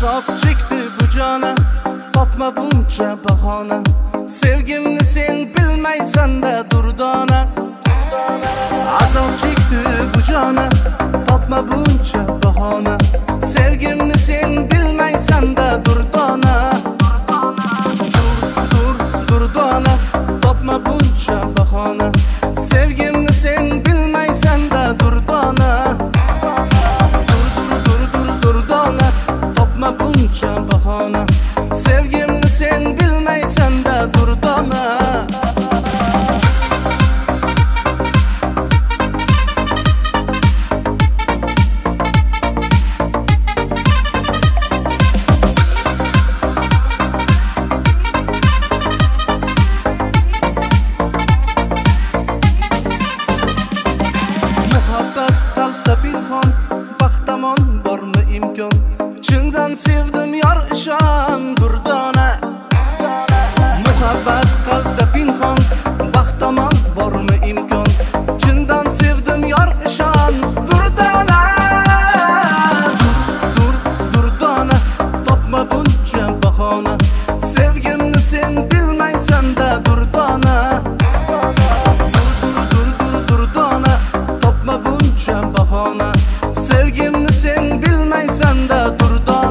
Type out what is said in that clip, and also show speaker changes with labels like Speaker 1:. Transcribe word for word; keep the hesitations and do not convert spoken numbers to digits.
Speaker 1: azob chekdi bu jona, topma buncha bahona. Sevgimni sen bilmaysan-da durdona. Azob chekdi bu jona, topma buncha bahona. Sevgimni sen bilmaysan-da durdona. Dur, dur, durdona, topma buncha bahona. Sevgimni sen bilmaysan-da durdona. Buncha bahona, sevgimni sen bilmaysan-da durdona. Muhabbat qalbda pinhon, vaqtamon bormi imkon? Chindan sevdim yor ishon durdona. Muhabbat qalbda pinhon, vaqtamon bormi imkon? Chindan sevdim yor ishon durdona. Dur, durdona, topma buncha bahona. Sevgimni sen bilmaysan-da durdona. Dur, dur, durdona, topma buncha bahona. Sevgimni sen bilmaysan-da durdona.